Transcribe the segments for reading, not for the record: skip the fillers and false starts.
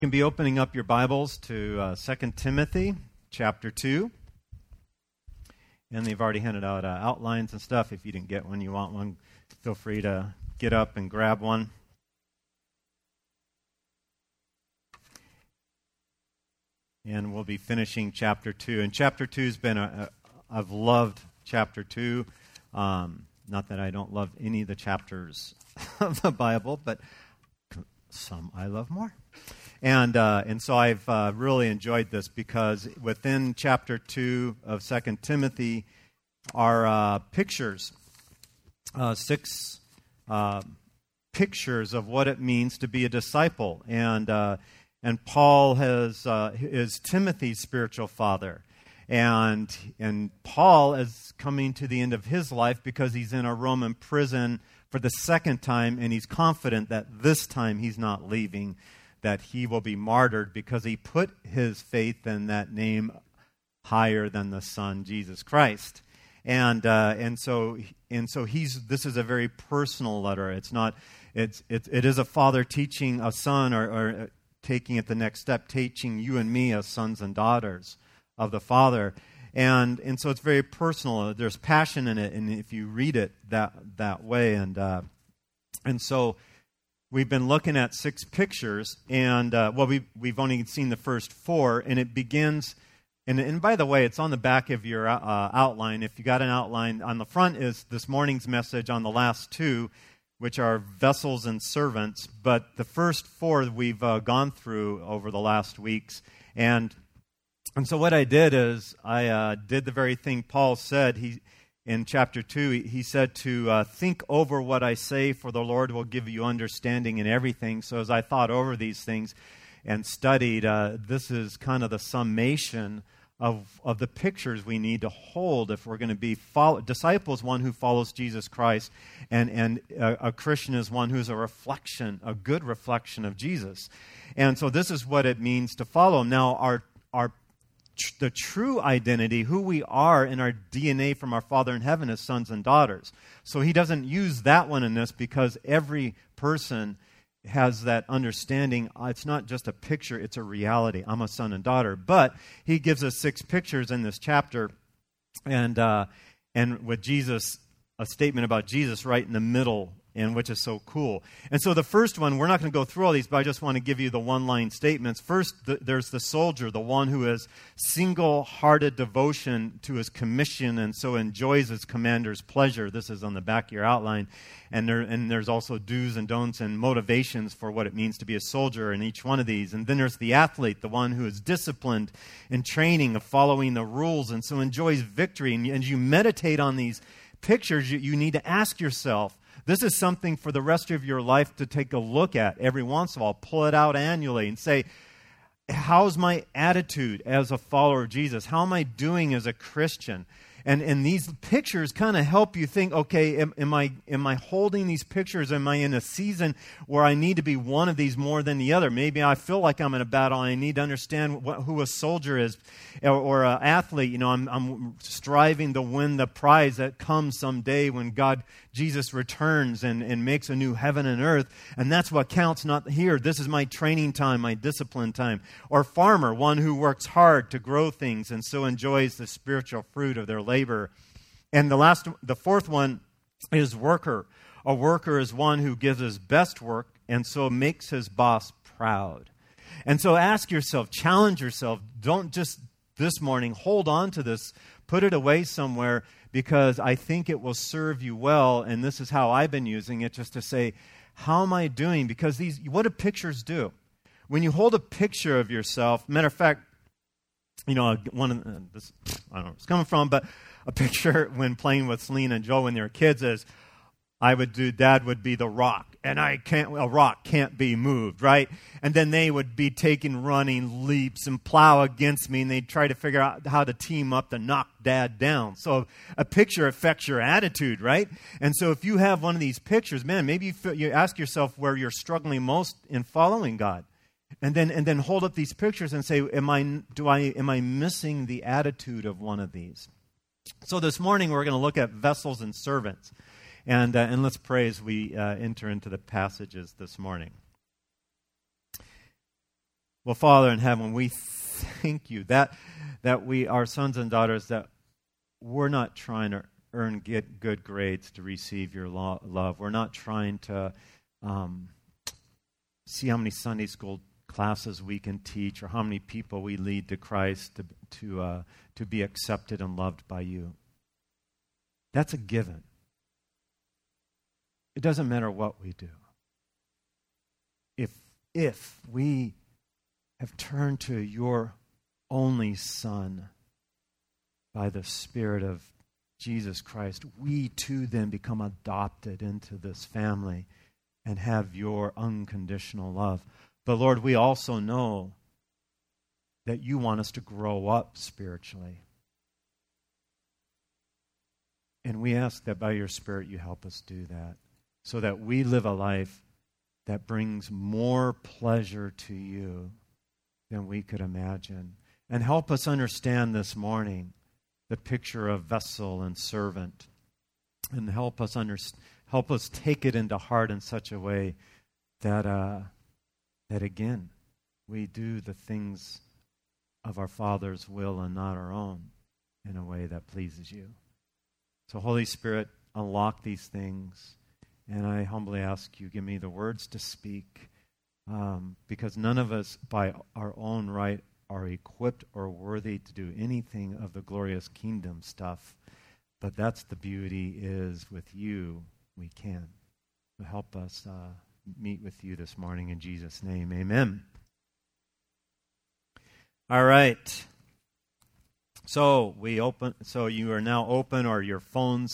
You can be opening up your Bibles to 2 Timothy chapter 2. And they've already handed out outlines and stuff. If you didn't get one, you want one, feel free to get up and grab one. And we'll be finishing chapter 2. And chapter 2 has been, I've loved chapter 2. Not that I don't love any of the chapters of the Bible, but some I love more. And so I've really enjoyed this because within chapter 2 of 2 Timothy are pictures, 6 pictures of what it means to be a disciple. And Paul is Timothy's spiritual father. And Paul is coming to the end of his life because he's in a Roman prison for the second time, and he's confident that this time he's not leaving, that he will be martyred because he put his faith in that name higher than the Son, Jesus Christ. And so this is a very personal letter. It is a father teaching a son or taking it the next step, teaching you and me as sons and daughters of the Father. And so it's very personal. There's passion in it, and if you read it that way, and so we've been looking at 6 pictures, and we've only seen the first 4, and it begins. And by the way, it's on the back of your outline. If you got an outline, on the front is this morning's message. On the last 2, which are vessels and servants, but the first 4 we've gone through over the last weeks, and so what I did is I did the very thing Paul said. In chapter 2, he said to think over what I say, for the Lord will give you understanding in everything. So as I thought over these things and studied, this is kind of the summation of the pictures we need to hold if we're going to be disciples, one who follows Jesus Christ, and a Christian is one who's a good reflection of Jesus. And so this is what it means to follow. Now, the true identity, who we are in our DNA from our Father in heaven as sons and daughters. So he doesn't use that one in this because every person has that understanding. It's not just a picture, it's a reality. I'm a son and daughter. But he gives us 6 pictures in this chapter, and with Jesus, a statement about Jesus right in the middle, and which is so cool. And so the first one, we're not going to go through all these, but I just want to give you the one-line statements. First, there's the soldier, the one who has single-hearted devotion to his commission and so enjoys his commander's pleasure. This is on the back of your outline. And there's also do's and don'ts and motivations for what it means to be a soldier in each one of these. And then there's the athlete, the one who is disciplined in training of following the rules and so enjoys victory. And you meditate on these pictures, you need to ask yourself, this is something for the rest of your life to take a look at every once in a while. Pull it out annually and say, how's my attitude as a follower of Jesus? How am I doing as a Christian? And these pictures kind of help you think, okay, am I holding these pictures? Am I in a season where I need to be one of these more than the other? Maybe I feel like I'm in a battle and I need to understand who a soldier is or an athlete. You know, I'm striving to win the prize that comes someday when Jesus returns and makes a new heaven and earth. And that's what counts, not here. This is my training time, my discipline time. Or farmer, one who works hard to grow things and so enjoys the spiritual fruit of their labor. And the fourth one is worker. A worker is one who gives his best work and so makes his boss proud. And so ask yourself, challenge yourself. Don't just this morning hold on to this, put it away somewhere, because I think it will serve you well. And this is how I've been using it, just to say, how am I doing? Because what do pictures do? When you hold a picture of yourself, matter of fact, you know, I don't know where it's coming from, but a picture when playing with Selena and Joe when they were kids is, Dad would be the rock, and a rock can't be moved, right? And then they would be taking running leaps and plow against me, and they'd try to figure out how to team up to knock Dad down. So a picture affects your attitude, right? And so if you have one of these pictures, man, maybe you ask yourself where you're struggling most in following God. And then hold up these pictures and say, am I missing the attitude of one of these? So this morning we're going to look at vessels and servants. And let's pray as we enter into the passages this morning. Well, Father in heaven, we thank you that we are sons and daughters, that we're not trying to get good grades to receive your love. We're not trying to see how many Sunday school classes we can teach or how many people we lead to Christ to be accepted and loved by you. That's a given. It doesn't matter what we do. If we have turned to your only Son by the Spirit of Jesus Christ, we too then become adopted into this family and have your unconditional love. But Lord, we also know that you want us to grow up spiritually. And we ask that by your Spirit you help us do that, so that we live a life that brings more pleasure to you than we could imagine. And help us understand this morning the picture of vessel and servant. And help us take it into heart in such a way that again, we do the things of our Father's will and not our own in a way that pleases you. So Holy Spirit, unlock these things. And I humbly ask you, give me the words to speak, because none of us by our own right are equipped or worthy to do anything of the glorious kingdom stuff. But that's the beauty, is with you we can. So help us meet with you this morning in Jesus' name. Amen. All right. So you are now open, or your phones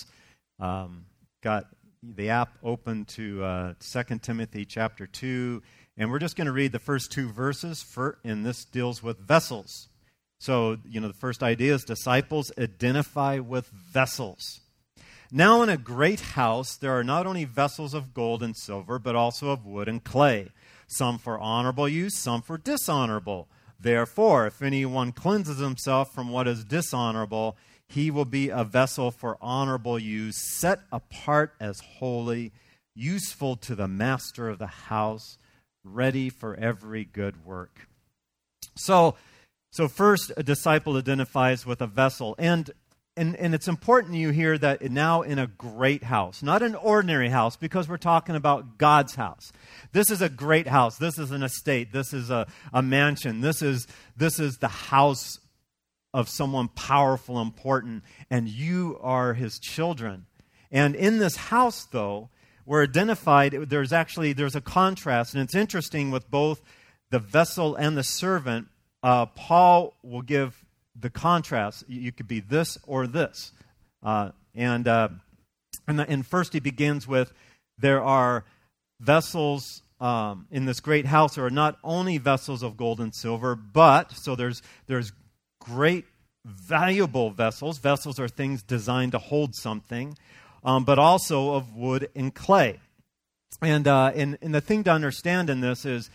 got the app open to 2 Timothy chapter 2. And we're just going to read the first two verses, and this deals with vessels. So, the first idea is disciples identify with vessels. Now in a great house there are not only vessels of gold and silver, but also of wood and clay, some for honorable use, some for dishonorable. Therefore, if anyone cleanses himself from what is dishonorable, he will be a vessel for honorable use, set apart as holy, useful to the master of the house, ready for every good work. So first, a disciple identifies with a vessel. And it's important you hear that now in a great house, not an ordinary house, because we're talking about God's house. This is a great house. This is an estate. This is a mansion. This is the house of someone powerful, important, and you are his children. And in this house, though, we're identified, there's a contrast, and it's interesting with both the vessel and the servant. Paul will give the contrast. You could be this or this. And first he begins with, there are vessels in this great house. There are not only vessels of gold and silver, but, so there's great valuable vessels. Vessels are things designed to hold something, but also of wood and clay. And the thing to understand in this is,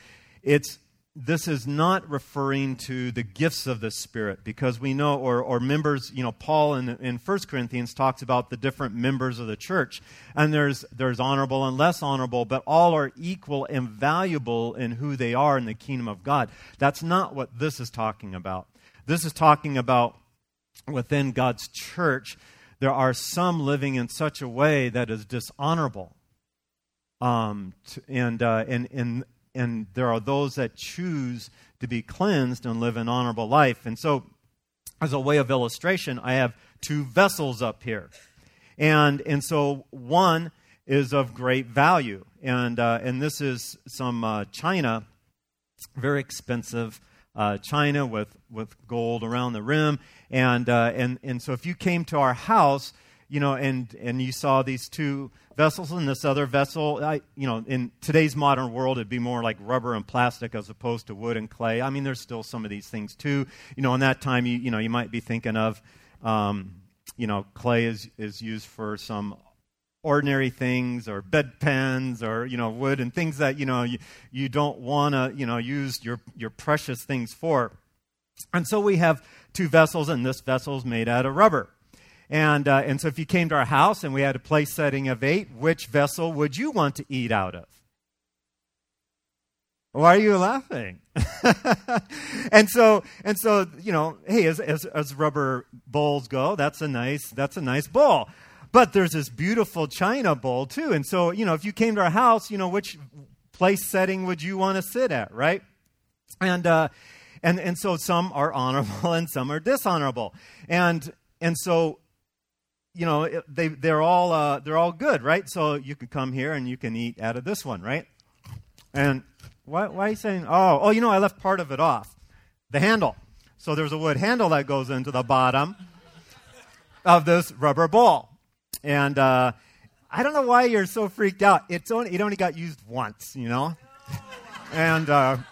this is not referring to the gifts of the Spirit, because we know, or members, Paul in 1 Corinthians talks about the different members of the church, and there's honorable and less honorable, but all are equal and valuable in who they are in the kingdom of God. That's not what this is talking about. This is talking about within God's church, there are some living in such a way that is dishonorable. And there are those that choose to be cleansed and live an honorable life. And so, as a way of illustration, I have two vessels up here. And so one is of great value. And this is some china, very expensive china with gold around the rim. And so if you came to our house, and you saw these two vessels and this other vessel, in today's modern world, it'd be more like rubber and plastic as opposed to wood and clay. I mean, there's still some of these things too. In that time, you might be thinking of, clay is used for some ordinary things, or bedpans, or wood and things that you don't want to use your precious things for. And so we have two vessels, and this vessel is made out of rubber. And so if you came to our house and we had a place setting of 8, which vessel would you want to eat out of? Why are you laughing? and so, hey, as rubber bowls go, that's a nice bowl. But there's this beautiful china bowl too. And so, if you came to our house, which place setting would you want to sit at, right? And so some are honorable and some are dishonorable. And so, they're all good, right? So you can come here and you can eat out of this one, right? And why are you saying, I left part of it off. The handle. So there's a wood handle that goes into the bottom of this rubber bowl. And I don't know why you're so freaked out. It only got used once, And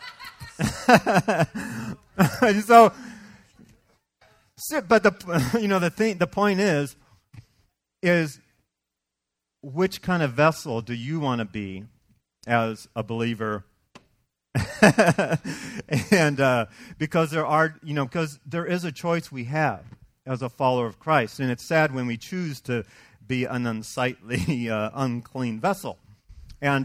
but the point is which kind of vessel do you want to be as a believer? And because there is a choice we have as a follower of Christ, and it's sad when we choose to be an unsightly, unclean vessel, and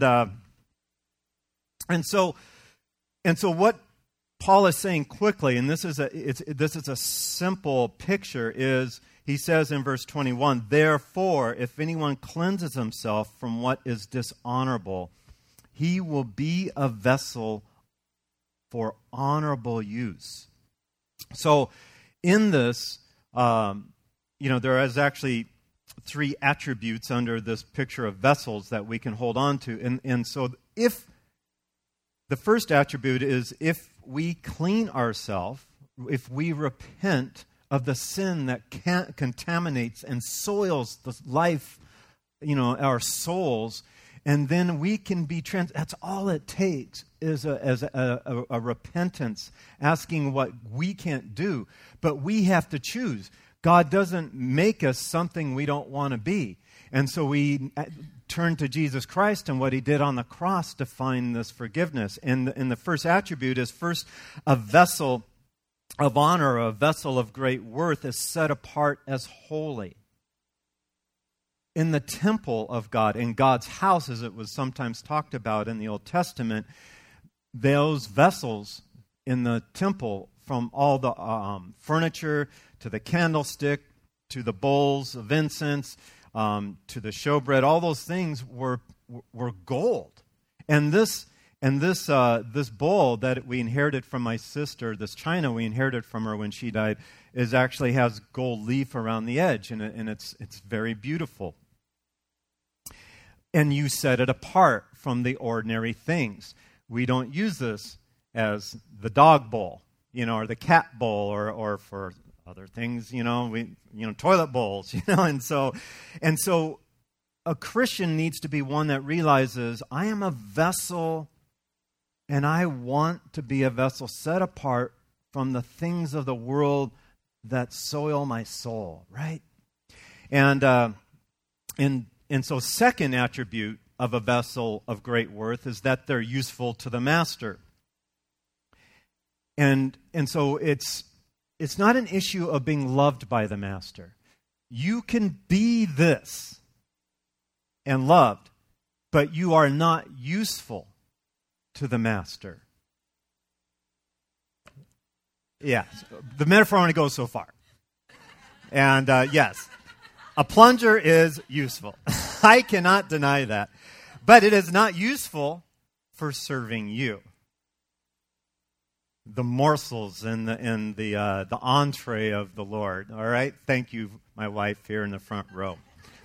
so what Paul is saying quickly, and this is a simple picture, is he says in verse 21, "Therefore, if anyone cleanses himself from what is dishonorable, he will be a vessel for honorable use." So in this, there is actually 3 attributes under this picture of vessels that we can hold on to. And so if the first attribute is if we clean ourselves, if we repent of the sin that contaminates and soils the life, our souls, and then we can be that's all it takes is a repentance, asking what we can't do, but we have to choose. God doesn't make us something we don't want to be. And so we turn to Jesus Christ and what he did on the cross to find this forgiveness. And the first attribute is first a vessel of honor, a vessel of great worth is set apart as holy. In the temple of God, in God's house, as it was sometimes talked about in the Old Testament, those vessels in the temple, from all the furniture to the candlestick to the bowls of incense to the showbread, all those things were gold. And this bowl that we inherited from my sister, this china we inherited from her when she died, actually has gold leaf around the edge, and it's very beautiful. And you set it apart from the ordinary things. We don't use this as the dog bowl, or the cat bowl, or for other things, toilet bowls, and so a Christian needs to be one that realizes I am a vessel, and I want to be a vessel set apart from the things of the world that soil my soul, right? And so second attribute of a vessel of great worth is that they're useful to the master. And so it's not an issue of being loved by the master. You can be this and loved, but you are not useful to the master. Yeah, the metaphor only goes so far. And yes, a plunger is useful. I cannot deny that. But it is not useful for serving you. The morsels and the entree of the Lord. All right? Thank you, my wife here in the front row.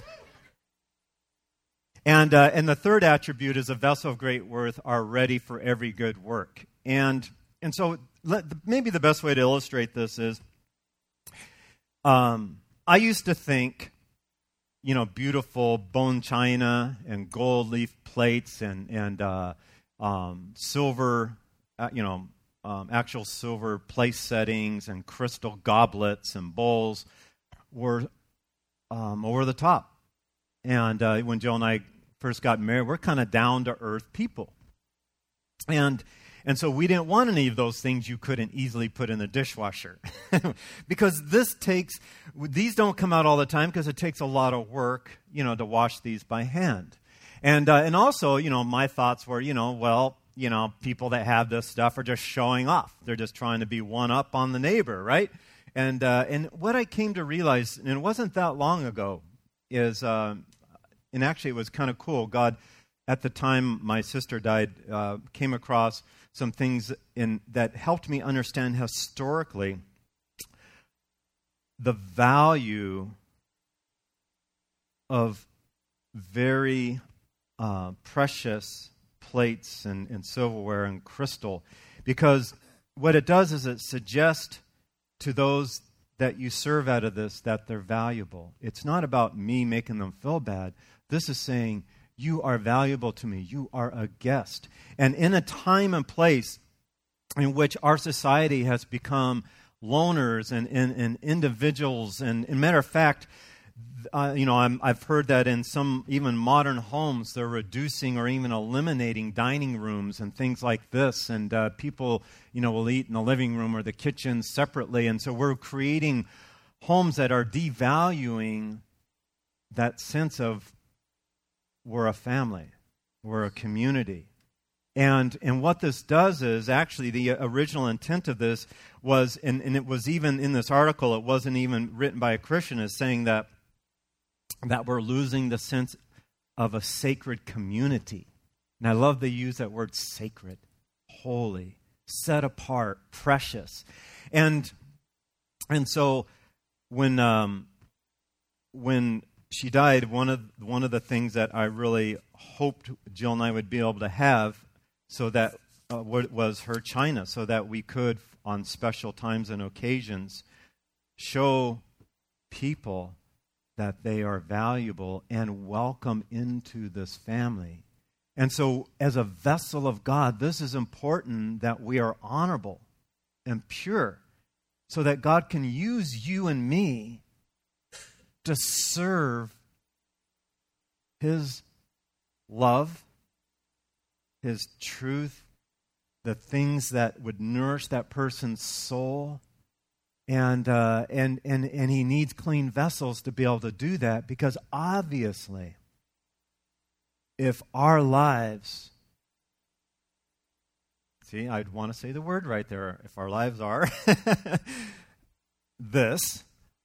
And the third attribute is a vessel of great worth are ready for every good work. And so maybe the best way to illustrate this is I used to think, beautiful bone china and gold leaf plates and silver, actual silver place settings and crystal goblets and bowls were over the top. And when Jill and I first got married, we're kind of down-to-earth people. And so we didn't want any of those things you couldn't easily put in the dishwasher. Because these don't come out all the time because it takes a lot of work, to wash these by hand. And also, my thoughts were, people that have this stuff are just showing off. They're just trying to be one up on the neighbor, right? And what I came to realize, and it wasn't that long ago, is, and actually it was kind of cool. God, at the time my sister died, came across some things that helped me understand historically the value of very precious plates and silverware and crystal, because what it does is it suggests to those that you serve out of this that they're valuable. It's not about me making them feel bad. This is saying, you are valuable to me. You are a guest. And in a time and place in which our society has become loners and individuals, and matter of fact, I've heard that in some even modern homes, they're reducing or even eliminating dining rooms and things like this, and people, will eat in the living room or the kitchen separately, and so we're creating homes that are devaluing that sense of we're a family, we're a community. And what this does is, actually, the original intent of this was, and it was even in this article, it wasn't even written by a Christian, is saying that we're losing the sense of a sacred community. And I love they use that word sacred, holy, set apart, precious. And so when she died, one of the things that I really hoped Jill and I would be able to have, so that was her china, so that we could, on special times and occasions, show people that they are valuable and welcome into this family. And so, as a vessel of God, this is important that we are honorable and pure, so that God can use you and me to serve His love, His truth, the things that would nourish that person's soul. And He needs clean vessels to be able to do that, because obviously, if our lives, see, I'd want to say the word right there, if our lives are this,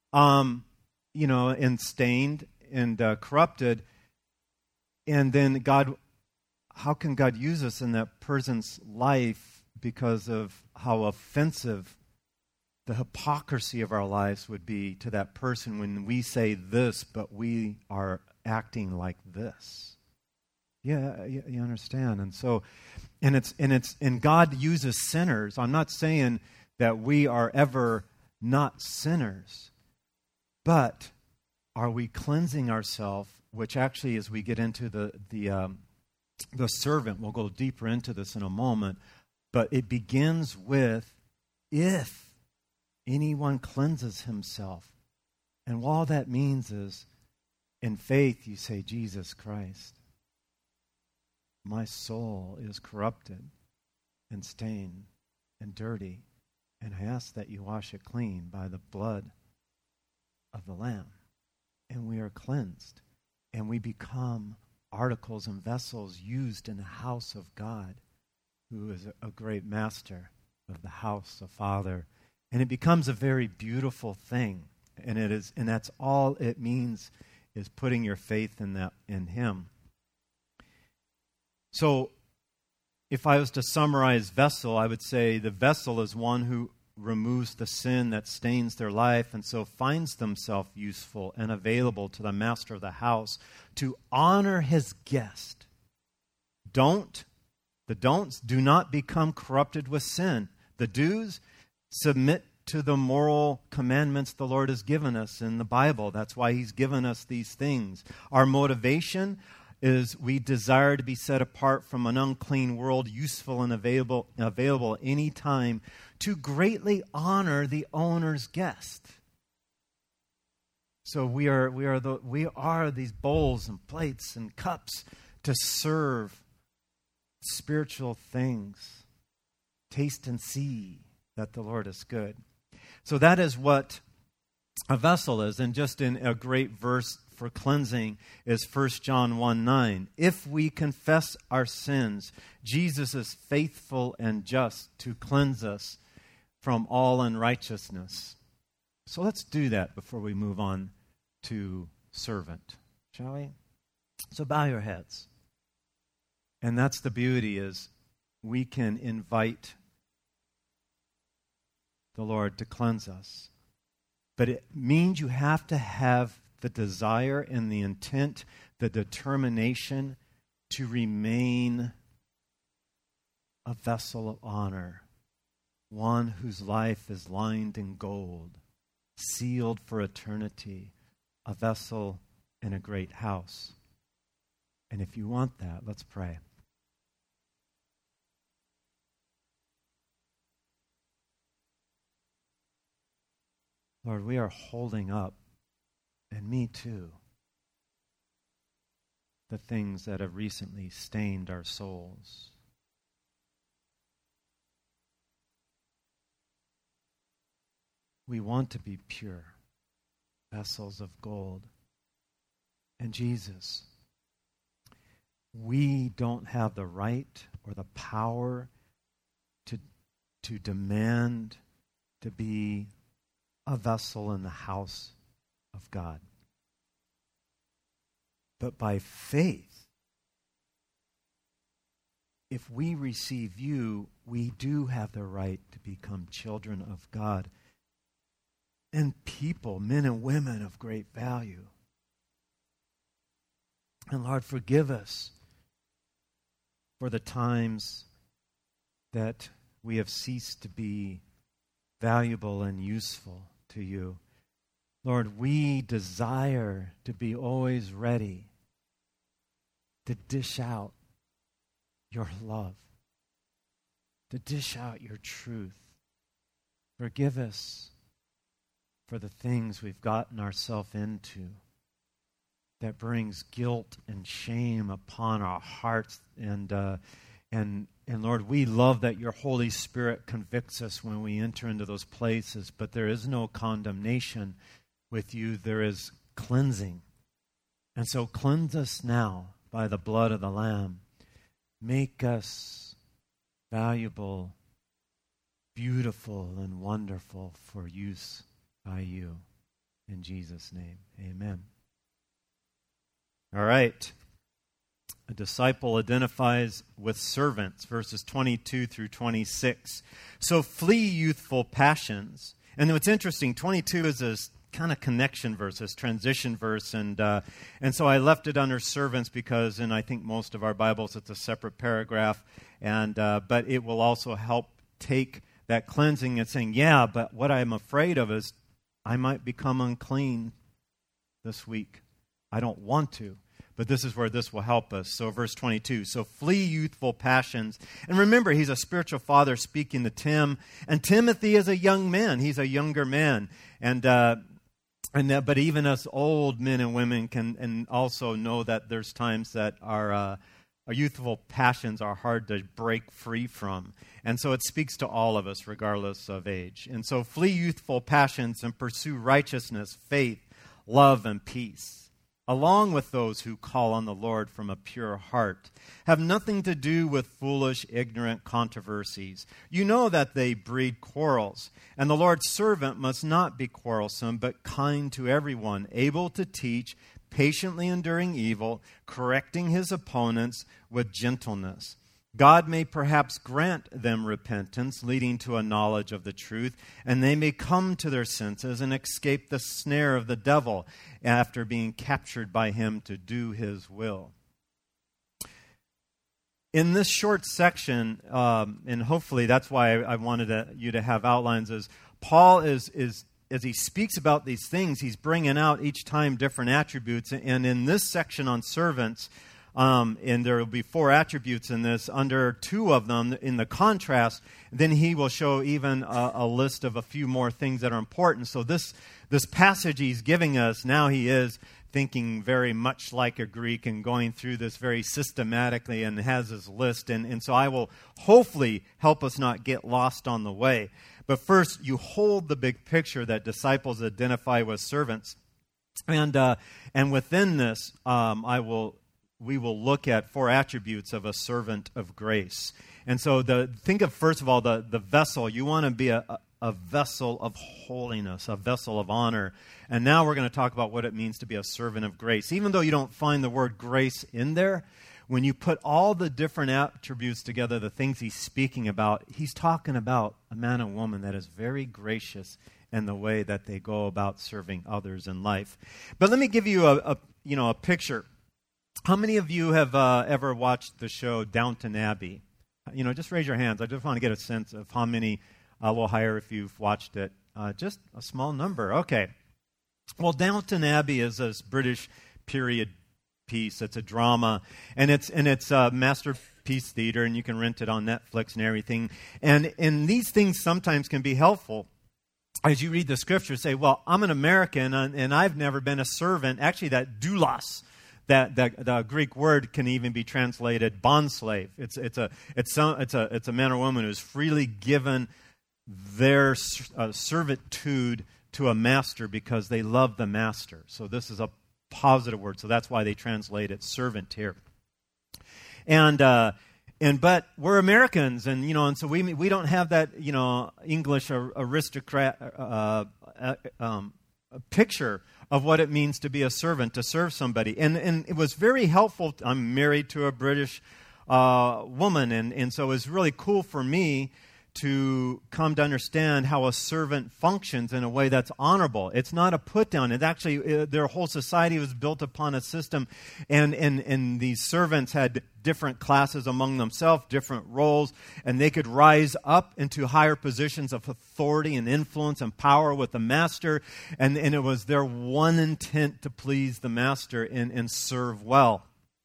and stained and corrupted, and then God, how can God use us in that person's life because of how offensive the hypocrisy of our lives would be to that person when we say this, but we are acting like this? Yeah, you understand. And so, and God uses sinners. I'm not saying that we are ever not sinners, but are we cleansing ourselves? Which actually, as we get into the servant, we'll go deeper into this in a moment. But it begins with, if anyone cleanses himself. And all that means is, in faith, you say, Jesus Christ, my soul is corrupted and stained and dirty, and I ask that you wash it clean by the blood of the Lamb. And we are cleansed, and we become articles and vessels used in the house of God, who is a great master of the house, the Father. And it becomes a very beautiful thing. And that's all it means, is putting your faith in Him. So, if I was to summarize vessel, I would say the vessel is one who removes the sin that stains their life, and so finds themselves useful and available to the master of the house to honor his guest. The don'ts, do not become corrupted with sin. The do's, submit to the moral commandments the Lord has given us in the Bible. That's why He's given us these things. Our motivation is we desire to be set apart from an unclean world, useful and available anytime, to greatly honor the owner's guest. So we are these bowls and plates and cups to serve spiritual things. Taste and see that the Lord is good. So that is what a vessel is. And just in a great verse for cleansing is 1 John 1:9. If we confess our sins, Jesus is faithful and just to cleanse us from all unrighteousness. So let's do that before we move on to servant, shall we? So bow your heads. And that's the beauty, is we can invite the Lord to cleanse us. But it means you have to have the desire and the intent, the determination to remain a vessel of honor, one whose life is lined in gold, sealed for eternity, a vessel in a great house. And if you want that, let's pray. Lord, we are holding up, and me too, the things that have recently stained our souls. We want to be pure, vessels of gold. And Jesus, we don't have the right or the power to demand to be a vessel in the house of God. But by faith, if we receive you, we do have the right to become children of God and people, men and women of great value. And Lord, forgive us for the times that we have ceased to be valuable and useful to you. Lord, we desire to be always ready to dish out your love, to dish out your truth. Forgive us for the things we've gotten ourselves into that brings guilt and shame upon our hearts. And Lord, we love that your Holy Spirit convicts us when we enter into those places, but there is no condemnation with you. There is cleansing. And so cleanse us now by the blood of the Lamb. Make us valuable, beautiful, and wonderful for use by you. In Jesus' name, amen. All right. A disciple identifies with servants, verses 22 through 26. So flee youthful passions. And what's interesting, 22 is this kind of connection verse, this transition verse. And so I left it under servants because in I think most of our Bibles it's a separate paragraph. But it will also help take that cleansing and saying, yeah, but what I'm afraid of is I might become unclean this week. I don't want to. But this is where this will help us. So verse 22, so flee youthful passions. And remember, he's a spiritual father speaking to Tim. And Timothy is a young man. He's a younger man. But even us old men and women can also know that there's times that our youthful passions are hard to break free from. And so it speaks to all of us, regardless of age. And so flee youthful passions and pursue righteousness, faith, love, and peace, along with those who call on the Lord from a pure heart. Have nothing to do with foolish, ignorant controversies. You know that they breed quarrels. And the Lord's servant must not be quarrelsome, but kind to everyone, able to teach, patiently enduring evil, correcting his opponents with gentleness. God may perhaps grant them repentance, leading to a knowledge of the truth, and they may come to their senses and escape the snare of the devil after being captured by him to do his will. In this short section, and hopefully that's why I wanted you to have outlines, is Paul is as he speaks about these things, he's bringing out each time different attributes. And in this section on servants, and there will be 4 attributes in this. Under 2 of them, in the contrast, then he will show even a list of a few more things that are important. So this passage he's giving us, now he is thinking very much like a Greek and going through this very systematically and has his list. And so I will hopefully help us not get lost on the way. But first, you hold the big picture that disciples identify with servants. And within this, we will look at 4 attributes of a servant of grace. And so think of, first of all, the vessel. You want to be a vessel of holiness, a vessel of honor. And now we're going to talk about what it means to be a servant of grace. Even though you don't find the word grace in there, when you put all the different attributes together, the things he's speaking about, he's talking about a man and woman that is very gracious in the way that they go about serving others in life. But let me give you a picture. How many of you have ever watched the show Downton Abbey? Just raise your hands. I just want to get a sense of how many. A little higher if you've watched it. Just a small number. Okay. Well, Downton Abbey is this British period piece. It's a drama, and it's Masterpiece Theater, and you can rent it on Netflix and everything. And these things sometimes can be helpful. As you read the scripture, say, well, I'm an American, and I've never been a servant. Actually, that doulos, that the Greek word can even be translated bondslave. It's a man or woman who's freely given their servitude to a master because they love the master. So this is a positive word. So that's why they translate it servant here. But we're Americans, and so we don't have that English aristocrat picture of what it means to be a servant, to serve somebody. And it was very helpful. I'm married to a British woman, and so it was really cool for me to come to understand how a servant functions in a way that's honorable. It's not a put-down. It actually, their whole society was built upon a system, and these servants had different classes among themselves, different roles, and they could rise up into higher positions of authority and influence and power with the master, and it was their one intent to please the master and serve well.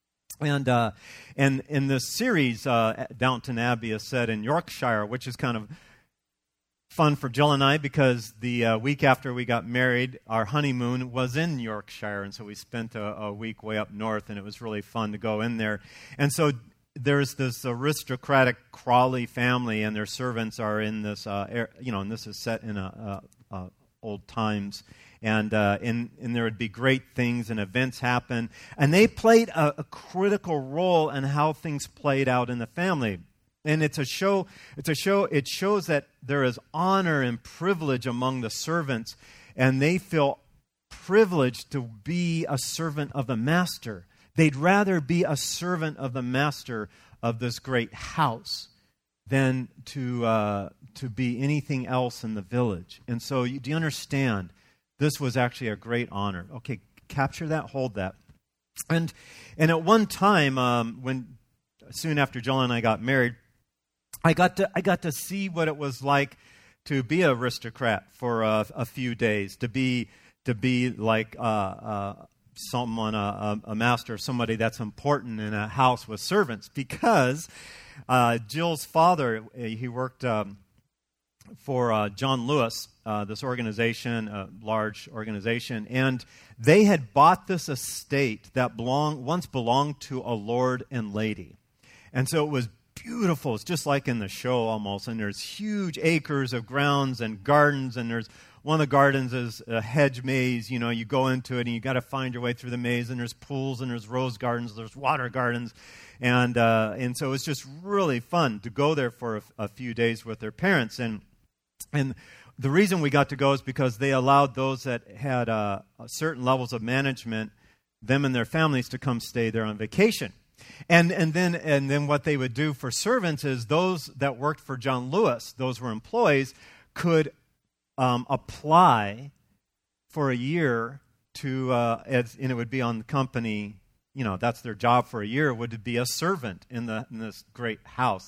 And in this series, Downton Abbey is set in Yorkshire, which is kind of fun for Jill and I because the week after we got married, our honeymoon was in Yorkshire, and so we spent a week way up north, and it was really fun to go in there. And so there's this aristocratic Crawley family, and their servants are in this, and this is set in old times. And there would be great things and events happen. And they played a critical role in how things played out in the family. And it shows that there is honor and privilege among the servants, and they feel privileged to be a servant of the master. They'd rather be a servant of the master of this great house than to be anything else in the village. And so do you understand? This was actually a great honor. Okay, capture that, hold that. And at one time, when soon after Jill and I got married, I got to see what it was like to be an aristocrat for a few days, to be like someone, a master, somebody that's important in a house with servants. Because Jill's father, he worked for John Lewis, this organization, a large organization, and they had bought this estate that once belonged to a lord and lady. And so it was beautiful. It's just like in the show almost, and there's huge acres of grounds and gardens, and there's one of the gardens is a hedge maze. You go into it, and you got to find your way through the maze, and there's pools, and there's rose gardens, there's water gardens, and so it's just really fun to go there for a few days with their parents. And the reason we got to go is because they allowed those that had certain levels of management, them and their families, to come stay there on vacation. And then what they would do for servants is those that worked for John Lewis, those were employees, could apply for a year and it would be on the company. That's their job for a year, would be a servant in this great house.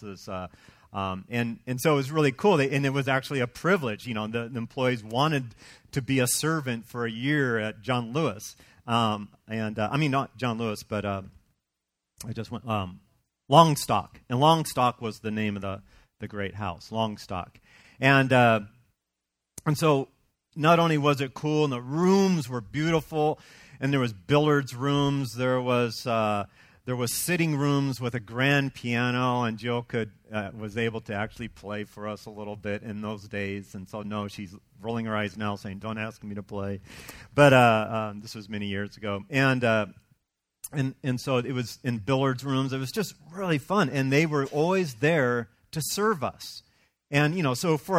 And so it was really cool. And it was actually a privilege. The employees wanted to be a servant for a year at John Lewis. I mean, not John Lewis, but I just went Longstock. And Longstock was the name of the great house, Longstock. And so not only was it cool, and the rooms were beautiful, and there was billiards rooms, there was there was sitting rooms with a grand piano, and Jill was able to actually play for us a little bit in those days. And so, no, she's rolling her eyes now saying, don't ask me to play. But this was many years ago. And so it was in billiards rooms. It was just really fun. And they were always there to serve us. And, so for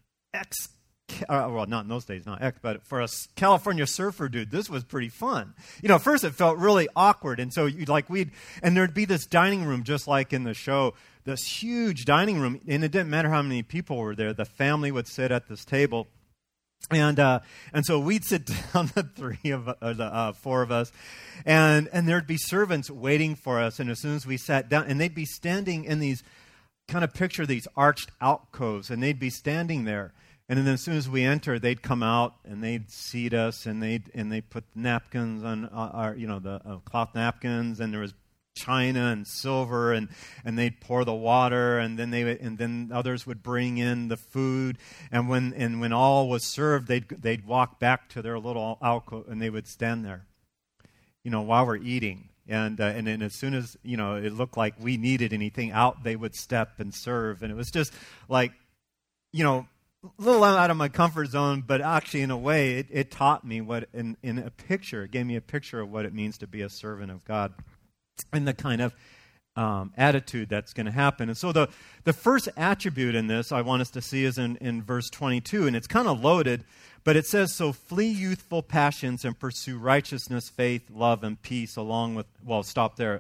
well, not in those days, not ex, but for a California surfer dude, this was pretty fun. At first it felt really awkward. And so and there'd be this dining room just like in the show, this huge dining room. And it didn't matter how many people were there. The family would sit at this table. And so we'd sit down, the four of us, and there'd be servants waiting for us. And as soon as we sat down, and they'd be standing in these, kind of picture these arched alcoves, and they'd be standing there. And then as soon as we enter, they'd come out and they'd seat us, and they'd put napkins on our, the cloth napkins, and there was china and silver, and they'd pour the water, and then others would bring in the food, and when all was served, they'd walk back to their little alcove, and they would stand there, while we're eating, and then as soon as it looked like we needed anything out, they would step and serve, and it was just like, a little out of my comfort zone, but actually in a way it taught me what in a picture, it gave me a picture of what it means to be a servant of God. And the kind of attitude that's going to happen. And so the first attribute in this I want us to see is in verse 22, and it's kind of loaded, but it says, so flee youthful passions and pursue righteousness, faith, love, and peace along with, well, stop there.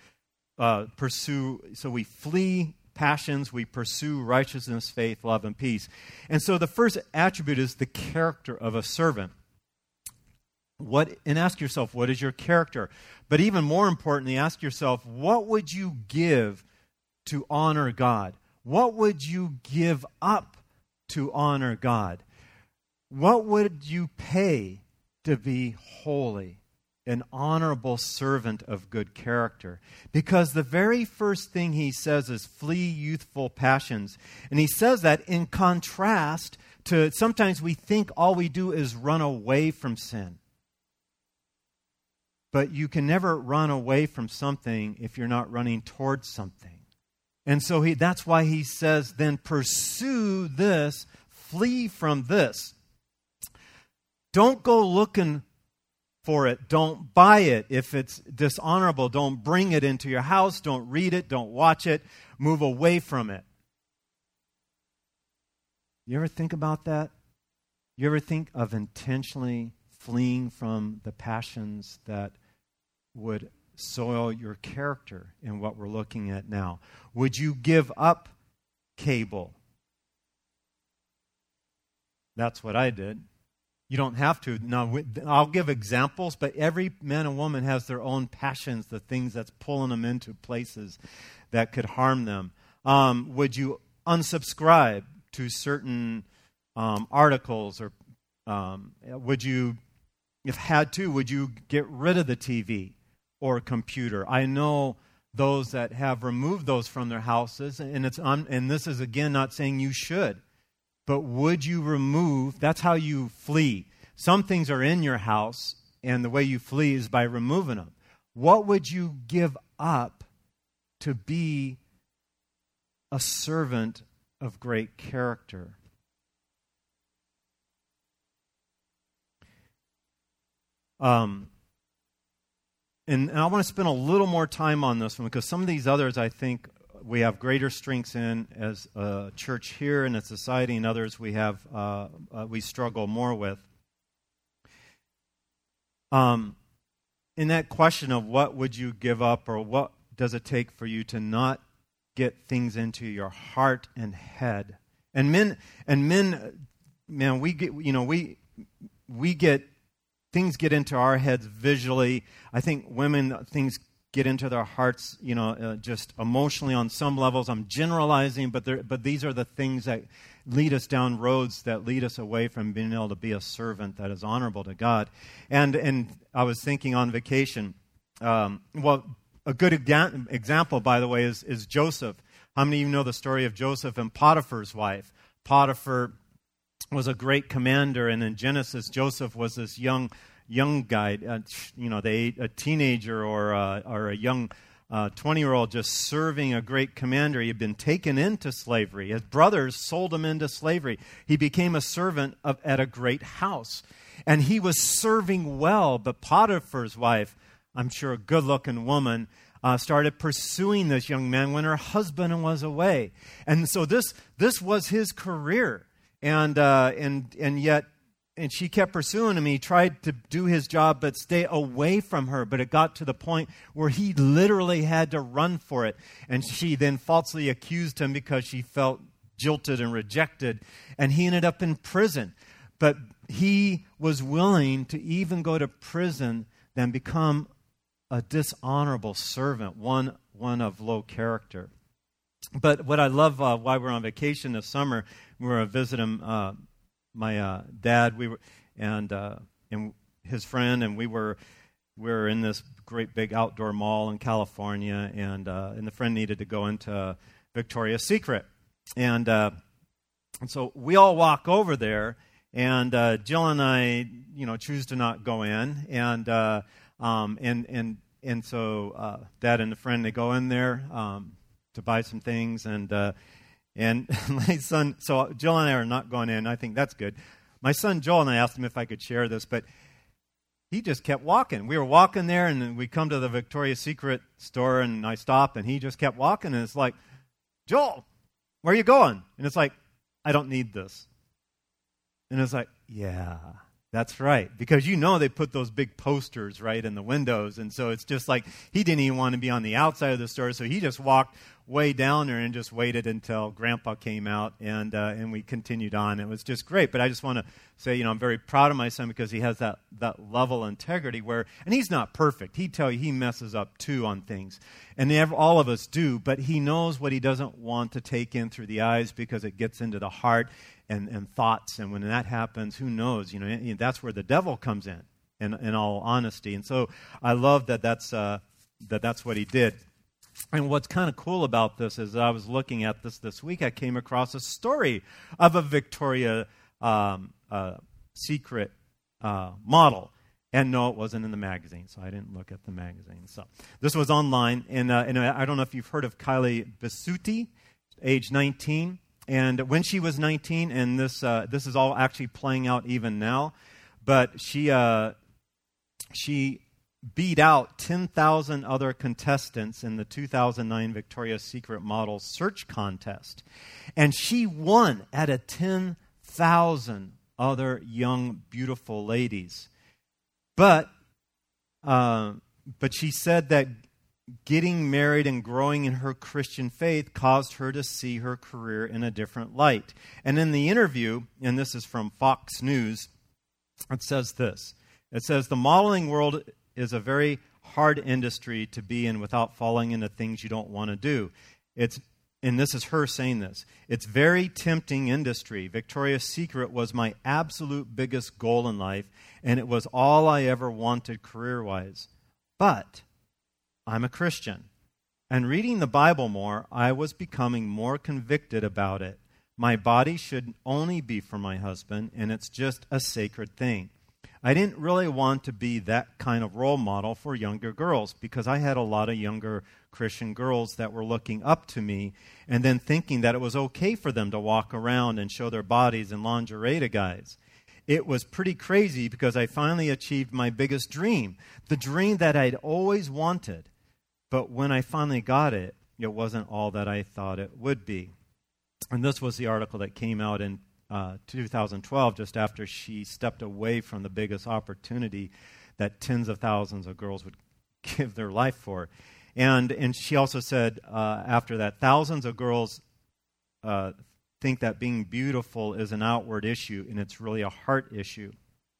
So we flee passions, we pursue righteousness, faith, love, and peace. And so the first attribute is the character of a servant. And ask yourself, what is your character? But even more importantly, ask yourself, what would you give to honor God? What would you give up to honor God? What would you pay to be holy, an honorable servant of good character? Because the very first thing he says is flee youthful passions. And he says that in contrast to sometimes we think all we do is run away from sin. But you can never run away from something if you're not running towards something. And so that's why he says, then pursue this, flee from this. Don't go looking for it. Don't buy it if it's dishonorable. Don't bring it into your house. Don't read it. Don't watch it. Move away from it. You ever think about that? You ever think of intentionally fleeing from the passions that would soil your character in what we're looking at now? Would you give up cable? That's what I did. You don't have to. Now, I'll give examples, but every man and woman has their own passions, the things that's pulling them into places that could harm them. Would you unsubscribe to certain articles, or would you, if had to, would you get rid of the TV or computer? I know those that have removed those from their houses, and and this is again not saying you should, but would you remove? That's how you flee. Some things are in your house, and the way you flee is by removing them. What would you give up to be a servant of great character? And I want to spend a little more time on this one, because some of these others I think we have greater strengths in as a church here and a society, and others we struggle more with. In that question of what would you give up, or what does it take for you to not get things into your heart and head? And men, man, we get things get into our heads visually. I think women, things get into their hearts, just emotionally on some levels. I'm generalizing, but these are the things that lead us down roads that lead us away from being able to be a servant that is honorable to God. And I was thinking on vacation, a good example, by the way, is Joseph. How many of you know the story of Joseph and Potiphar's wife? Potiphar was a great commander, and in Genesis, Joseph was this young young guy, a teenager or a young 20-year-old just serving a great commander. He had been taken into slavery. His brothers sold him into slavery. He became a servant at a great house. And he was serving well, but Potiphar's wife, I'm sure a good-looking woman, started pursuing this young man when her husband was away. And so this was his career. And yet she kept pursuing him. He tried to do his job but stay away from her. But it got to the point where he literally had to run for it. And she then falsely accused him because she felt jilted and rejected. And he ended up in prison. But he was willing to even go to prison than become a dishonorable servant, one of low character. But what I love while we're on vacation this summer, we were visiting my dad. We were and his friend, and we were in this great big outdoor mall in California, and the friend needed to go into Victoria's Secret, and so we all walk over there, and Jill and I, choose to not go in, and so Dad and the friend, they go in there to buy some things, and my son, so Jill and I are not going in. I think that's good. My son Joel, and I asked him if I could share this, but he just kept walking. We were walking there, and then we come to the Victoria's Secret store, and I stop, and he just kept walking, and it's like, Joel, where are you going? And it's like, I don't need this. And it's like, yeah, that's right. Because they put those big posters right in the windows. And so it's just like he didn't even want to be on the outside of the store. So he just walked way down there and just waited until Grandpa came out. And we continued on. It was just great. But I just want to say, I'm very proud of my son because he has that level of integrity and he's not perfect. He'd tell you he messes up too on things. And all of us do. But he knows what he doesn't want to take in through the eyes because it gets into the heart and thoughts, and when that happens, who knows? That's where the devil comes in all honesty. And so I love that's what he did. And what's kind of cool about this is I was looking at this week, I came across a story of a Victoria's Secret model. And no, it wasn't in the magazine, so I didn't look at the magazine. So this was online, and I don't know if you've heard of Kylie Bisutti, age 19. And when she was 19, and this is all actually playing out even now, but she beat out 10,000 other contestants in the 2009 Victoria's Secret Model Search Contest. And she won out of 10,000 other young, beautiful ladies. But she said that getting married and growing in her Christian faith caused her to see her career in a different light. And in the interview, and this is from Fox News, it says this. It says, the modeling world is a very hard industry to be in without falling into things you don't want to do. And this is her saying this. It's very tempting industry. Victoria's Secret was my absolute biggest goal in life, and it was all I ever wanted career-wise. But I'm a Christian, and reading the Bible more, I was becoming more convicted about it. My body should only be for my husband, and it's just a sacred thing. I didn't really want to be that kind of role model for younger girls because I had a lot of younger Christian girls that were looking up to me and then thinking that it was okay for them to walk around and show their bodies in lingerie to guys. It was pretty crazy because I finally achieved my biggest dream, the dream that I'd always wanted. But when I finally got it, it wasn't all that I thought it would be. And this was the article that came out in 2012, just after she stepped away from the biggest opportunity that tens of thousands of girls would give their life for. And she also said after that, thousands of girls think that being beautiful is an outward issue, and it's really a heart issue.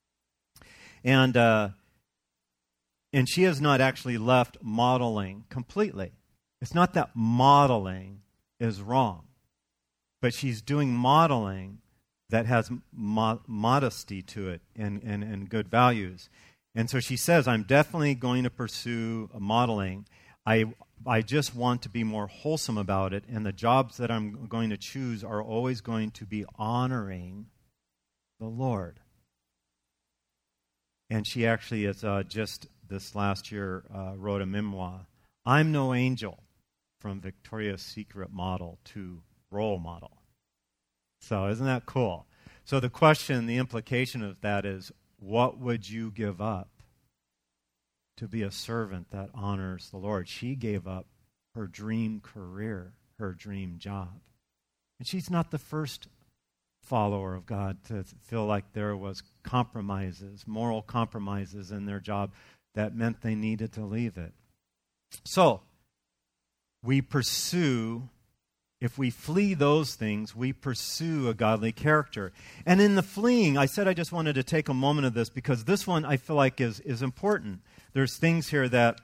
And she has not actually left modeling completely. It's not that modeling is wrong, but she's doing modeling that has modesty to it and good values. And so she says, I'm definitely going to pursue modeling. I just want to be more wholesome about it, and the jobs that I'm going to choose are always going to be honoring the Lord. And she actually is just this last year wrote a memoir. I'm no angel, from Victoria's Secret model to role model. So isn't that cool? So the question, the implication of that is, what would you give up to be a servant that honors the Lord? She gave up her dream career, her dream job. And she's not the first follower of God to feel like there was compromises, moral compromises in their job that meant they needed to leave it. So, we pursue, if we flee those things, we pursue a godly character. And in the fleeing, I said I just wanted to take a moment of this because this one I feel like is important. There's things here that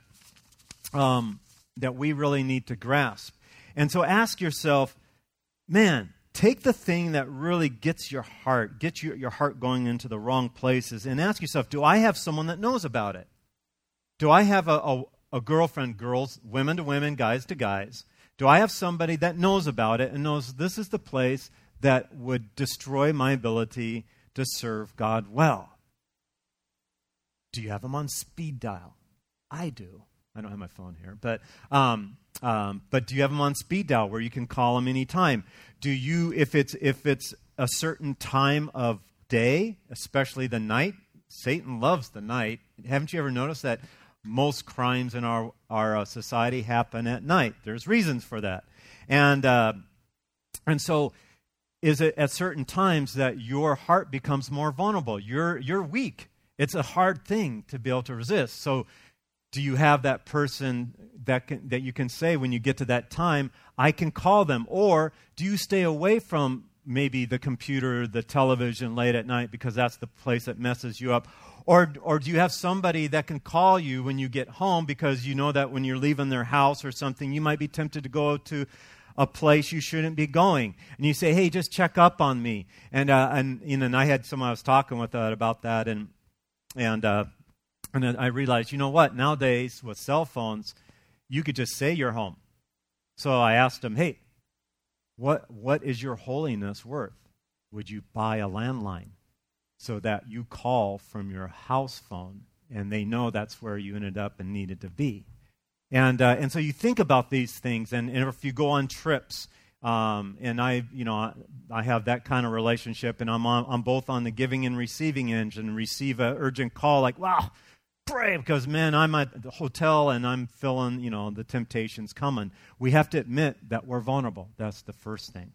we really need to grasp. And so ask yourself, man, take the thing that really gets your heart going into the wrong places, and ask yourself, do I have someone that knows about it? Do I have a girlfriend, girls, women to women, guys to guys? Do I have somebody that knows about it and knows this is the place that would destroy my ability to serve God well? Do you have them on speed dial? I do. I don't have my phone here, but do you have them on speed dial where you can call them anytime? Do you, if it's a certain time of day, especially the night? Satan loves the night. Haven't you ever noticed that most crimes in our society happen at night? There's reasons for that, and so is it at certain times that your heart becomes more vulnerable? You're weak. It's a hard thing to be able to resist. So, do you have that person that you can say when you get to that time, I can call them? Or do you stay away from maybe the computer, the television late at night because that's the place that messes you up? Or do you have somebody that can call you when you get home because you know that when you're leaving their house or something, you might be tempted to go to a place you shouldn't be going. And you say, hey, just check up on me. And I had someone I was talking with about that, and then I realized, you know what? Nowadays, with cell phones, you could just say you're home. So I asked him, hey, what is your holiness worth? Would you buy a landline so that you call from your house phone and they know that's where you ended up and needed to be? And so you think about these things, and if you go on trips, and I have that kind of relationship, and I'm both on the giving and receiving end, and receive an urgent call like, wow, pray, because, man, I'm at the hotel and I'm feeling, the temptation's coming. We have to admit that we're vulnerable. That's the first thing.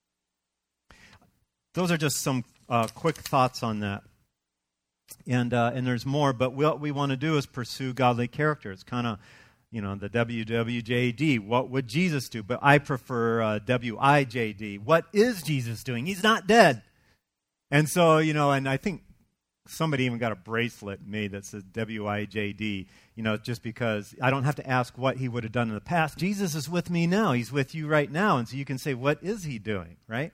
Those are just some quick thoughts on that. And there's more, but what we want to do is pursue godly character. It's kind of, the WWJD, what would Jesus do? But I prefer WIJD. What is Jesus doing? He's not dead. And so, and I think somebody even got a bracelet made that says WIJD, just because I don't have to ask what he would have done in the past. Jesus is with me now. He's with you right now. And so you can say, what is he doing, right?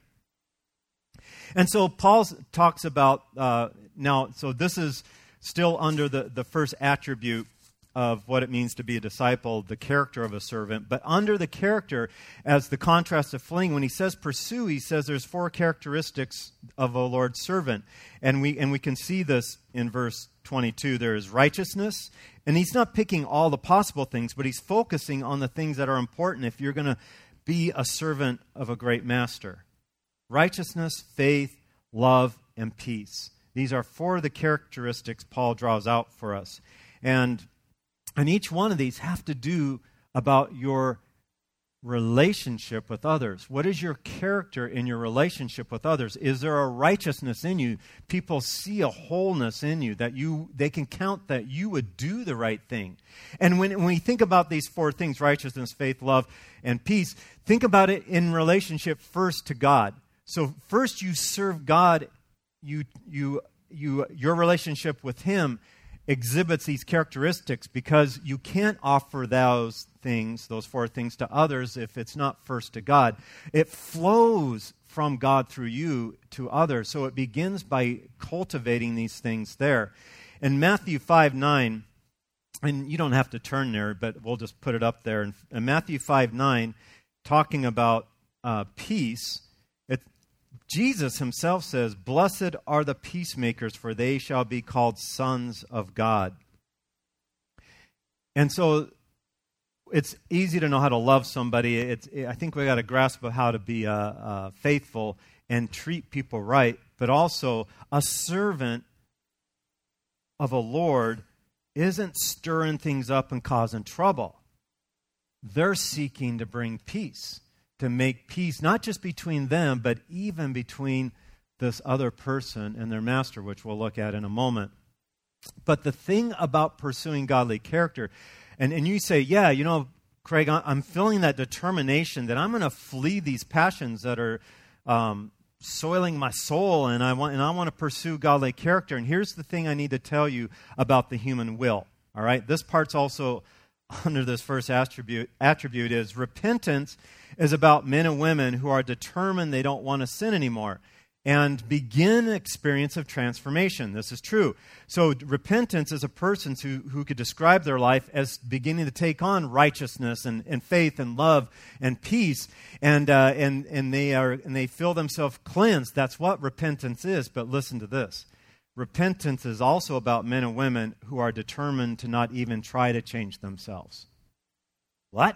And so Paul talks about, so this is still under the first attribute of what it means to be a disciple, the character of a servant. But under the character, as the contrast of fleeing, when he says pursue, he says there's 4 characteristics of a Lord's servant. And we can see this in verse 22. There is righteousness, and he's not picking all the possible things, but he's focusing on the things that are important if you're going to be a servant of a great master. Righteousness, faith, love, and peace. These are 4 of the characteristics Paul draws out for us. And each one of these have to do about your relationship with others. What is your character in your relationship with others? Is there a righteousness in you? People see a wholeness in you, that they can count that you would do the right thing. And when we think about these 4 things, righteousness, faith, love, and peace, think about it in relationship first to God. So first you serve God, your relationship with Him exhibits these characteristics, because you can't offer those 4 things to others if it's not first to God. It flows from God through you to others. So it begins by cultivating these things there. In Matthew 5:9, and you don't have to turn there, but we'll just put it up there. In Matthew 5:9, talking about peace, Jesus himself says, "Blessed are the peacemakers, for they shall be called sons of God." And so it's easy to know how to love somebody. I think we got a grasp of how to be faithful and treat people right, but also a servant of a Lord isn't stirring things up and causing trouble. They're seeking to bring peace, to make peace, not just between them, but even between this other person and their master, which we'll look at in a moment. But the thing about pursuing godly character, and you say, yeah, you know, Craig, I'm feeling that determination that I'm going to flee these passions that are soiling my soul, and I want to pursue godly character. And here's the thing I need to tell you about the human will. All right, this part's also under this first attribute is repentance is about men and women who are determined they don't want to sin anymore and begin an experience of transformation. This is true. So repentance is a person who could describe their life as beginning to take on righteousness and faith and love and peace, and they feel themselves cleansed. That's what repentance is. But listen to this. Repentance is also about men and women who are determined to not even try to change themselves. What?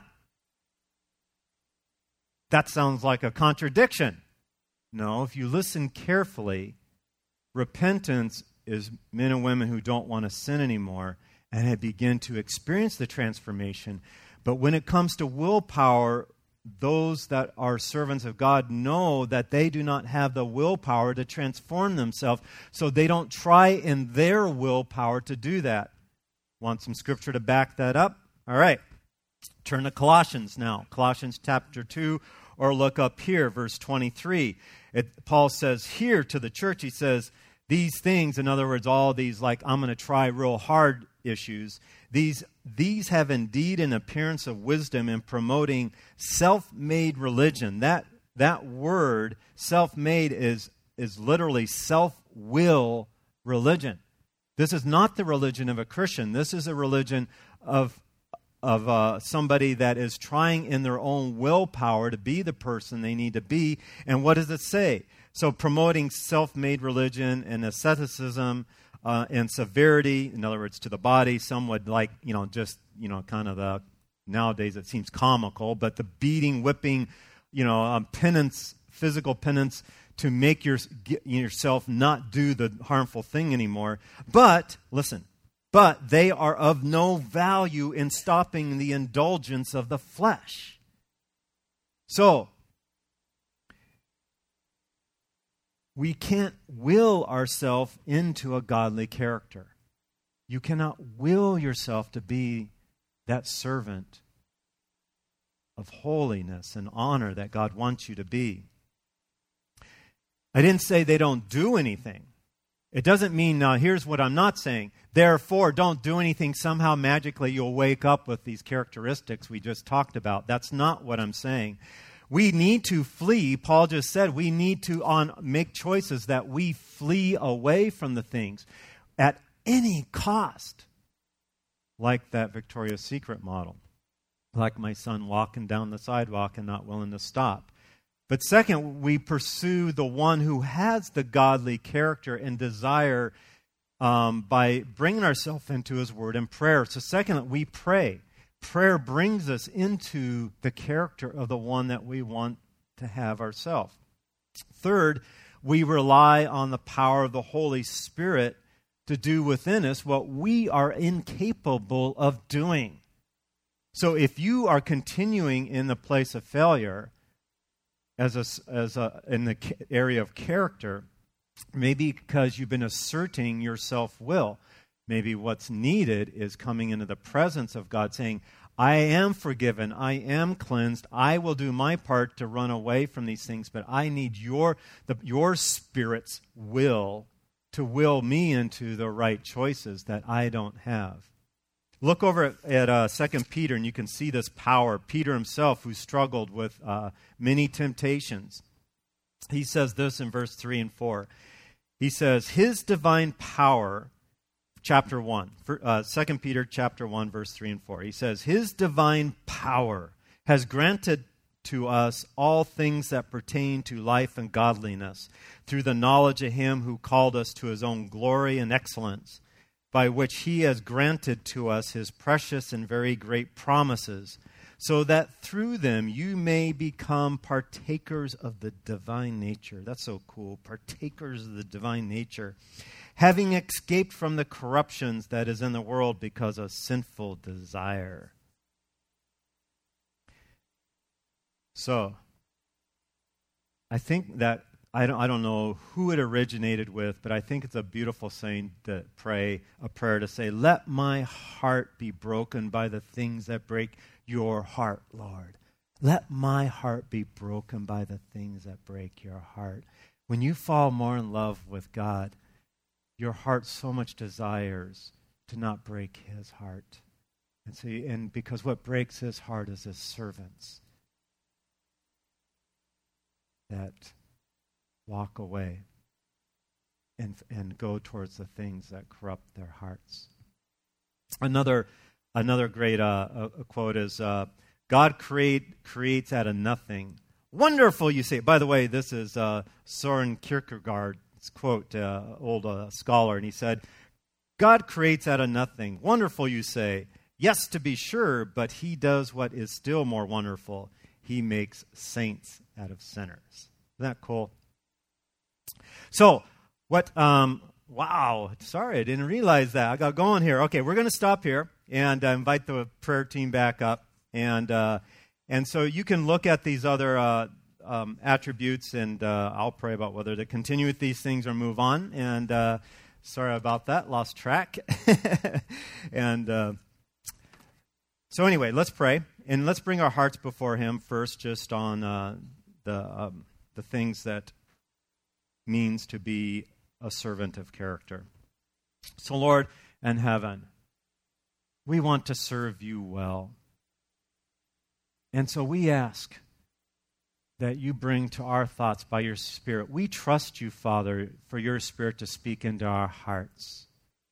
That sounds like a contradiction. No, if you listen carefully, repentance is men and women who don't want to sin anymore and have begun to experience the transformation. But when it comes to willpower, those that are servants of God know that they do not have the willpower to transform themselves, so they don't try in their willpower to do that. Want some scripture to back that up? All right. Turn to Colossians now. Colossians chapter 2, or look up here, verse 23. Paul says here to the church, he says, these things, in other words, all these, like, I'm going to try real hard issues, these have indeed an appearance of wisdom in promoting self-made religion. That word, self-made, is literally self-will religion. This is not the religion of a Christian. This is a religion of somebody that is trying in their own willpower to be the person they need to be. And what does it say? So promoting self-made religion and asceticism and severity, in other words, to the body. Some would like, kind of the, nowadays it seems comical, but the beating, whipping, penance, physical penance to make yourself not do the harmful thing anymore. But, listen, but they are of no value in stopping the indulgence of the flesh. So, we can't will ourselves into a godly character. You cannot will yourself to be that servant of holiness and honor that God wants you to be. I didn't say they don't do anything. It doesn't mean, now here's what I'm not saying. Therefore, don't do anything. Somehow magically you'll wake up with these characteristics we just talked about. That's not what I'm saying. We need to flee. Paul just said we need to make choices that we flee away from the things at any cost. Like that Victoria's Secret model. Like my son walking down the sidewalk and not willing to stop. But second, we pursue the one who has the godly character and desire by bringing ourselves into his word and prayer. So second, we pray. Prayer brings us into the character of the one that we want to have ourselves. Third, we rely on the power of the Holy Spirit to do within us what we are incapable of doing. So if you are continuing in the place of failure, in the area of character, maybe because you've been asserting your self-will. Maybe what's needed is coming into the presence of God saying, I am forgiven, I am cleansed, I will do my part to run away from these things, but I need your Spirit's will to will me into the right choices that I don't have. Look over at 2 Peter, and you can see this power. Peter himself, who struggled with many temptations, he says this in verse 3 and 4. He says, his divine power, chapter 1, 2 Peter chapter 1, verse 3 and 4. He says, his divine power has granted to us all things that pertain to life and godliness, through the knowledge of him who called us to his own glory and excellence, by which he has granted to us his precious and very great promises, so that through them you may become partakers of the divine nature. That's so cool. Partakers of the divine nature, having escaped from the corruptions that is in the world because of sinful desire. So, I think that, I don't know who it originated with, but I think it's a beautiful saying to pray a prayer to say, let my heart be broken by the things that break your heart, Lord. Let my heart be broken by the things that break your heart. When you fall more in love with God, your heart so much desires to not break his heart. And because what breaks his heart is his servants that walk away and go towards the things that corrupt their hearts. Another great quote is, God creates out of nothing. Wonderful, you say. By the way, this is Søren Kierkegaard's quote, old scholar, and he said, God creates out of nothing. Wonderful, you say. Yes, to be sure, but he does what is still more wonderful. He makes saints out of sinners. Isn't that cool? So, wow, sorry, I didn't realize that. I got going here. Okay, we're going to stop here and invite the prayer team back up. And so you can look at these other attributes, and I'll pray about whether to continue with these things or move on. And sorry about that, lost track. And so anyway, let's pray. And let's bring our hearts before him first, just on the things that means to be a servant of character. So Lord in heaven, we want to serve you well. And so we ask that you bring to our thoughts by your Spirit. We trust you, Father, for your Spirit to speak into our hearts.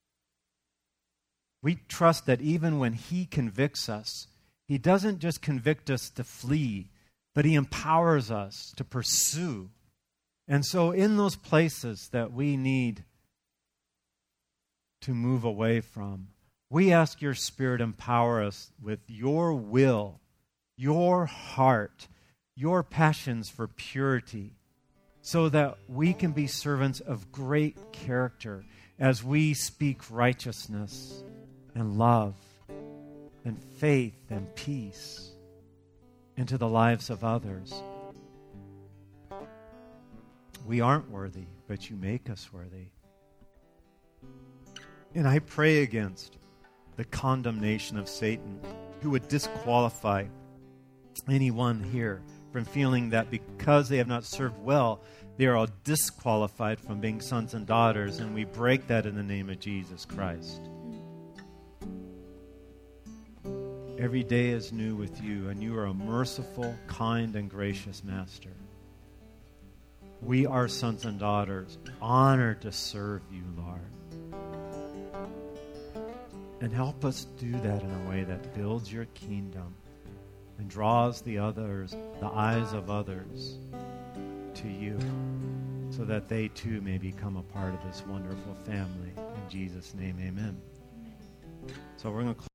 We trust that even when he convicts us, he doesn't just convict us to flee, but he empowers us to pursue. And so in those places that we need to move away from, we ask your Spirit empower us with your will, your heart, your passions for purity, so that we can be servants of great character as we speak righteousness and love and faith and peace into the lives of others. We aren't worthy, but you make us worthy. And I pray against the condemnation of Satan, who would disqualify anyone here from feeling that because they have not served well, they are all disqualified from being sons and daughters, and we break that in the name of Jesus Christ. Every day is new with you, and you are a merciful, kind, and gracious Master. We are sons and daughters, honored to serve you, Lord. And help us do that in a way that builds your kingdom and draws the eyes of others to you, so that they too may become a part of this wonderful family. In Jesus' name, amen. So we're going to